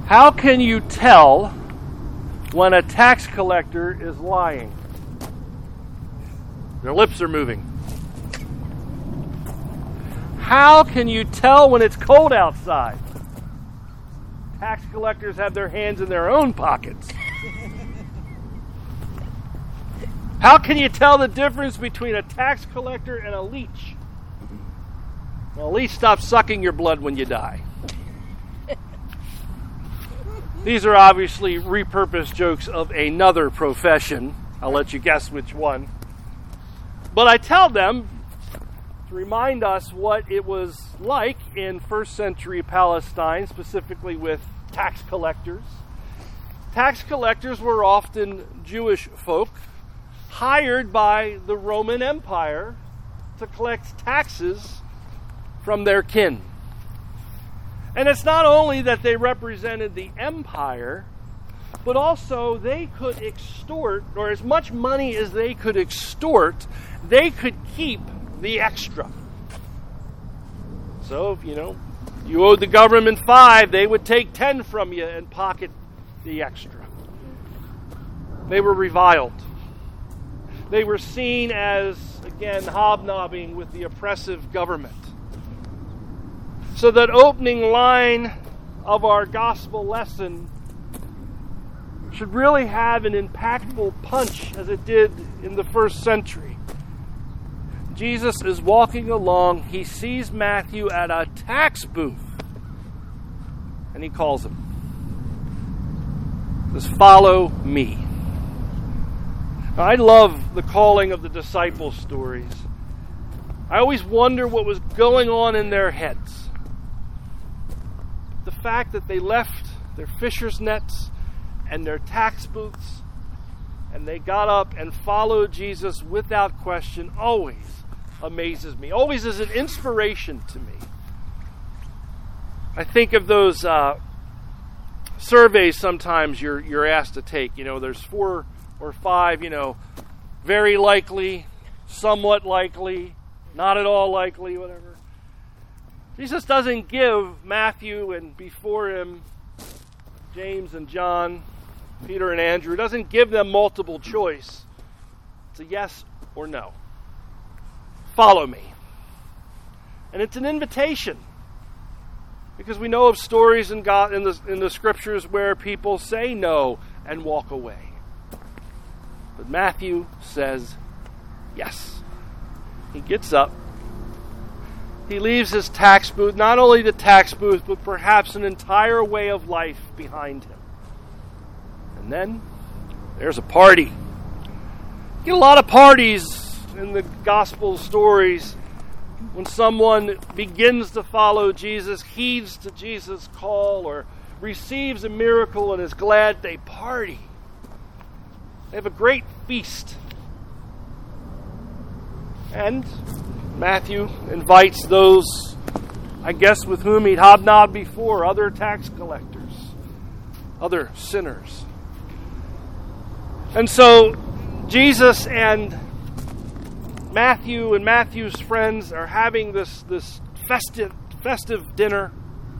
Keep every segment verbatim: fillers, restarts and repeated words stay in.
How can you tell when a tax collector is lying? Their lips are moving. How can you tell when it's cold outside? Tax collectors have their hands in their own pockets. How can you tell the difference between a tax collector and a leech? Well, a leech stops sucking your blood when you die. These are obviously repurposed jokes of another profession. I'll let you guess which one. But I tell them to remind us what it was like in first century Palestine, specifically with tax collectors. Tax collectors were often Jewish folk hired by the Roman Empire to collect taxes from their kin. And it's not only that they represented the empire, but also they could extort, or as much money as they could extort, they could keep the extra. So, if, you know, you owed the government five, they would take ten from you and pocket the extra. They were reviled. They were seen as, again, hobnobbing with the oppressive government. So that opening line of our gospel lesson should really have an impactful punch as it did in the first century. Jesus is walking along. He sees Matthew at a tax booth. And he calls him. He says, "Follow me." Now, I love the calling of the disciples' stories. I always wonder what was going on in their heads. The fact that they left their fisher's nets and their tax booths and they got up and followed Jesus without question always amazes me. Always is an inspiration to me. I think of those uh, surveys sometimes you're you're asked to take. You know, there's four or five, you know, very likely, somewhat likely, not at all likely, whatever. Jesus doesn't give Matthew and before him James and John, Peter and Andrew, doesn't give them multiple choice. It's a yes or no. Follow me. And it's an invitation. Because we know of stories in God in the in the scriptures where people say no and walk away. But Matthew says yes. He gets up. He leaves his tax booth, not only the tax booth, but perhaps an entire way of life behind him. And then there's a party. You get a lot of parties in the gospel stories when someone begins to follow Jesus, heeds to Jesus' call, or receives a miracle and is glad. They party. They have a great feast. And Matthew invites those, I guess, with whom he'd hobnobbed before, other tax collectors, other sinners. And so Jesus and Matthew and Matthew's friends are having this, this festive, festive dinner.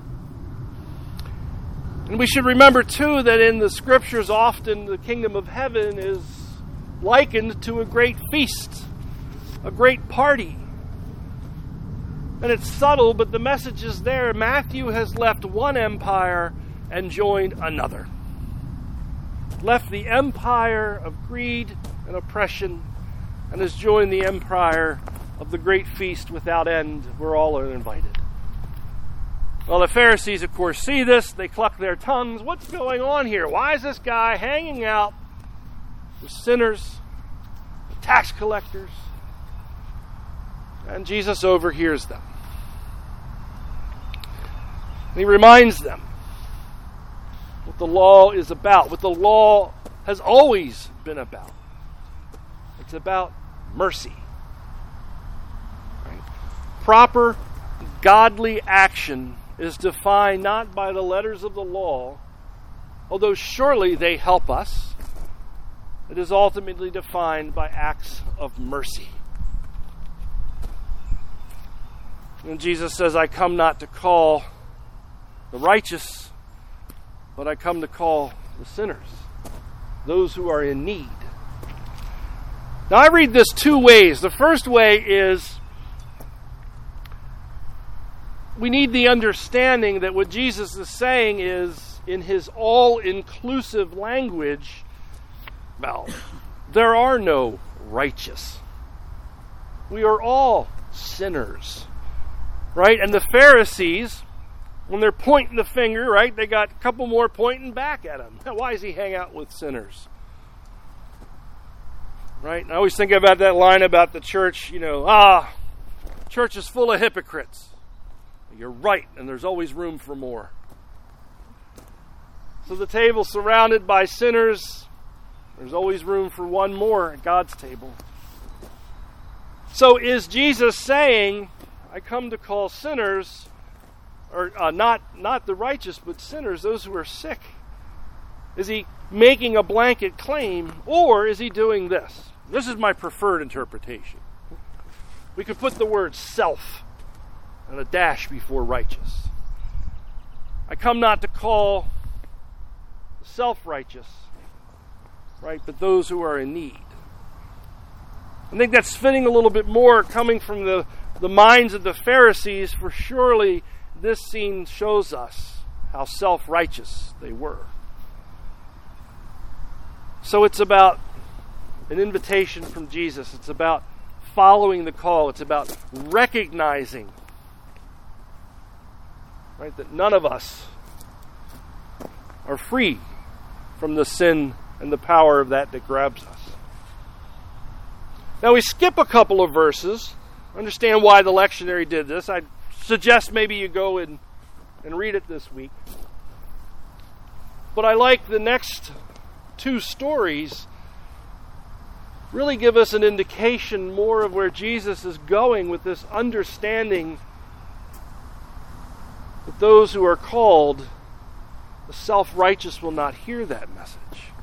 And we should remember, too, that in the scriptures often the kingdom of heaven is likened to a great feast, a great party. And it's subtle, but the message is there. Matthew has left one empire and joined another. Left the empire of greed and oppression and has joined the empire of the great feast without end where all are invited. Well, the Pharisees, of course, see this. They cluck their tongues. What's going on here? Why is this guy hanging out with sinners, with tax collectors? And Jesus overhears them. And he reminds them what the law is about, what the law has always been about. It's about mercy. Right? Proper, godly action is defined not by the letters of the law, although surely they help us. It is ultimately defined by acts of mercy. And Jesus says, I come not to call the righteous, but I come to call the sinners, those who are in need. Now I read this two ways. The first way is we need the understanding that what Jesus is saying is, in his all-inclusive language, well, there are no righteous. We are all sinners, right? And the Pharisees, when they're pointing the finger, right, they got a couple more pointing back at him. Now, why does he hang out with sinners? Right? And I always think about that line about the church, you know, ah, church is full of hypocrites. You're right, and there's always room for more. So the table surrounded by sinners, there's always room for one more at God's table. So is Jesus saying, I come to call sinners, or uh, not, not the righteous, but sinners, those who are sick? Is he making a blanket claim, or is he doing this? This is my preferred interpretation. We could put the word self and a dash before righteous. I come not to call the self-righteous, right, but those who are in need. I think that's fitting a little bit more coming from the, the minds of the Pharisees, for surely this scene shows us how self-righteous they were. So it's about an invitation from Jesus. It's about following the call. It's about recognizing, right, that none of us are free from the sin and the power of that that grabs us. Now we skip a couple of verses. Understand why the lectionary did this. I suggest maybe you go and, and read it this week. But I like the next two stories really give us an indication more of where Jesus is going with this understanding that those who are called, the self-righteous, will not hear that message.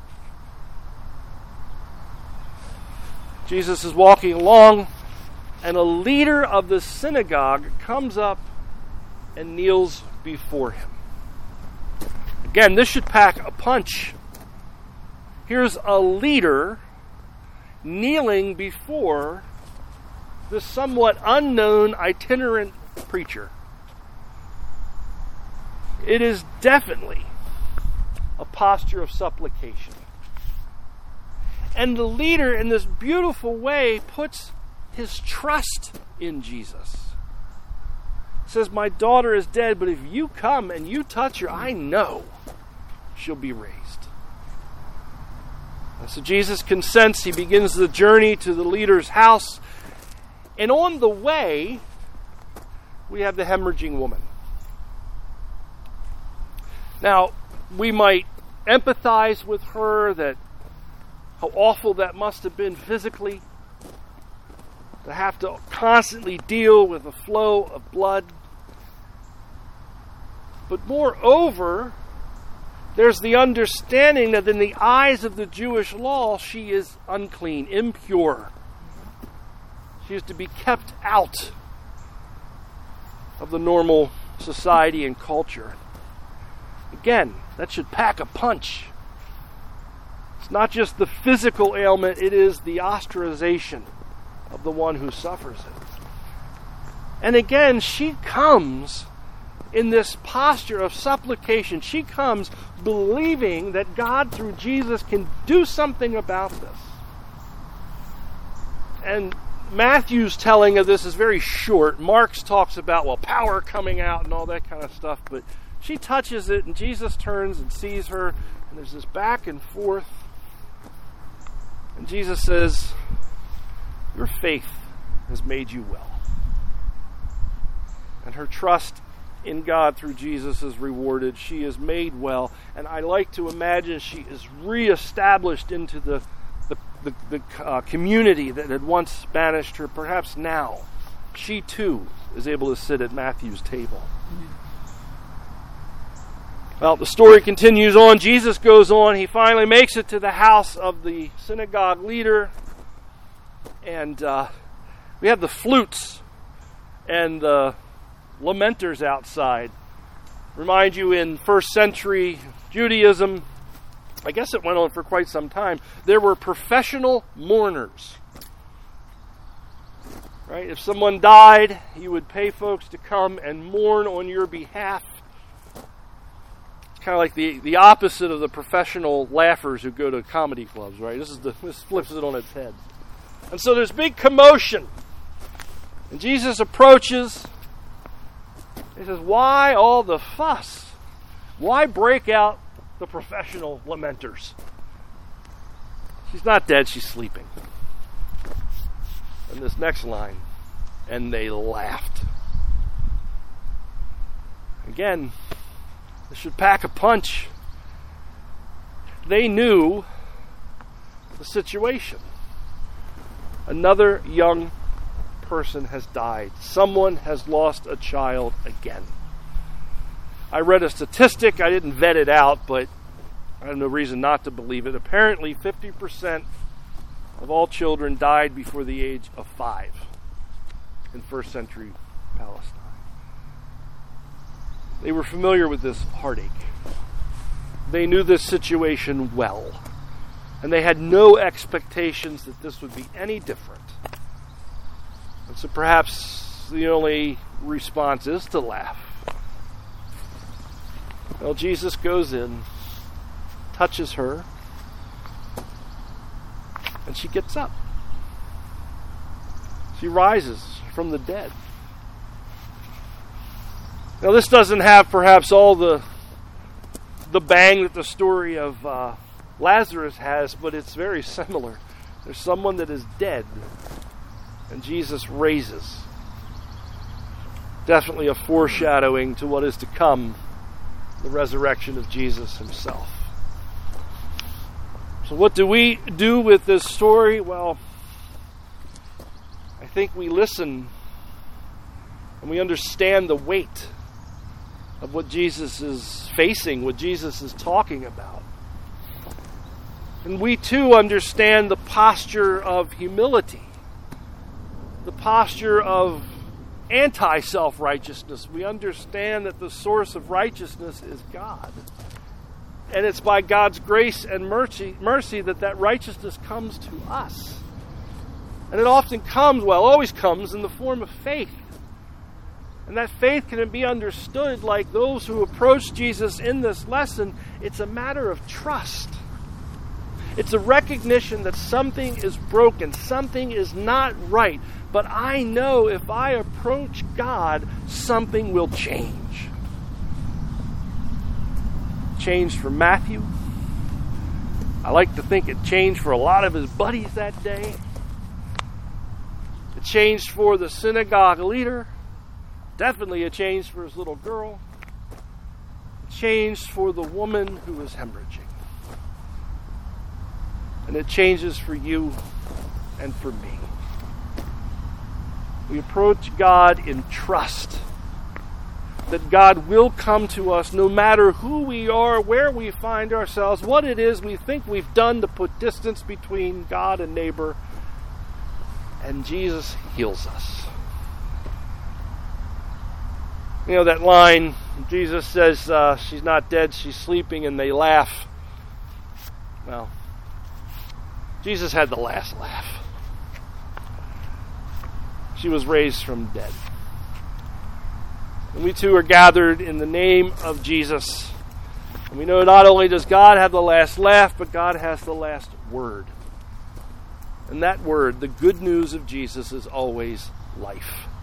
Jesus is walking along, and a leader of the synagogue comes up and kneels before him. Again, this should pack a punch. Here's a leader kneeling before this somewhat unknown itinerant preacher. It is definitely a posture of supplication. And the leader, in this beautiful way, puts his trust in Jesus. He says, my daughter is dead, but if you come and you touch her, I know she'll be raised. And so Jesus consents. He begins the journey to the leader's house. And on the way, we have the hemorrhaging woman. Now, we might empathize with her, that how awful that must have been physically, to have to constantly deal with a flow of blood. But moreover, there's the understanding that in the eyes of the Jewish law, she is unclean, impure. She is to be kept out of the normal society and culture. Again, that should pack a punch. It's not just the physical ailment, it is the ostracization of the one who suffers it. And again, she comes in this posture of supplication. She comes believing that God, through Jesus, can do something about this. And Matthew's telling of this is very short. Mark's talks about, well, power coming out and all that kind of stuff, but she touches it, and Jesus turns and sees her, and there's this back and forth. And Jesus says, your faith has made you well. And her trust in God through Jesus is rewarded. She is made well. And I like to imagine she is reestablished into the, the, the, the uh, community that had once banished her. Perhaps now she too is able to sit at Matthew's table. Well, the story continues on. Jesus goes on. He finally makes it to the house of the synagogue leader. And uh, we have the flutes and the lamenters outside. Remind you, in first century Judaism, I guess it went on for quite some time, there were professional mourners. Right? If someone died, you would pay folks to come and mourn on your behalf. It's kind of like the, the opposite of the professional laughers who go to comedy clubs, right? This is the this flips it on its head. And so there's big commotion. And Jesus approaches. He says, why all the fuss? Why break out the professional lamenters? She's not dead, she's sleeping. And this next line, and they laughed. Again, this should pack a punch. They knew the situation. Another young person has died. Someone has lost a child again. I read a statistic, I didn't vet it out, but I have no reason not to believe it. Apparently fifty percent of all children died before the age of five in first century Palestine. They were familiar with this heartache. They knew this situation well. And they had no expectations that this would be any different. And so perhaps the only response is to laugh. Well, Jesus goes in, touches her, and she gets up. She rises from the dead. Now, this doesn't have perhaps all the the bang that the story of uh, Lazarus has, but it's very similar. There's someone that is dead, and Jesus raises. Definitely a foreshadowing to what is to come, the resurrection of Jesus himself. So what do we do with this story? Well, I think we listen and we understand the weight of what Jesus is facing, what Jesus is talking about. And we too understand the posture of humility, the posture of anti-self-righteousness. We understand that the source of righteousness is God. And it's by God's grace and mercy, mercy that that righteousness comes to us. And it often comes, well, always comes in the form of faith. And that faith can be understood like those who approach Jesus in this lesson. It's a matter of trust. It's a recognition that something is broken, something is not right. But I know if I approach God, something will change. Changed for Matthew. I like to think it changed for a lot of his buddies that day. It changed for the synagogue leader. Definitely it changed for his little girl. It changed for the woman who was hemorrhaging. And it changes for you and for me. We approach God in trust that God will come to us no matter who we are, where we find ourselves, what it is we think we've done to put distance between God and neighbor. And Jesus heals us. You know that line, Jesus says, uh, she's not dead, she's sleeping, and they laugh. Well, Jesus had the last laugh. She was raised from dead. And we too are gathered in the name of Jesus. And we know not only does God have the last laugh, but God has the last word. And that word, the good news of Jesus, is always life.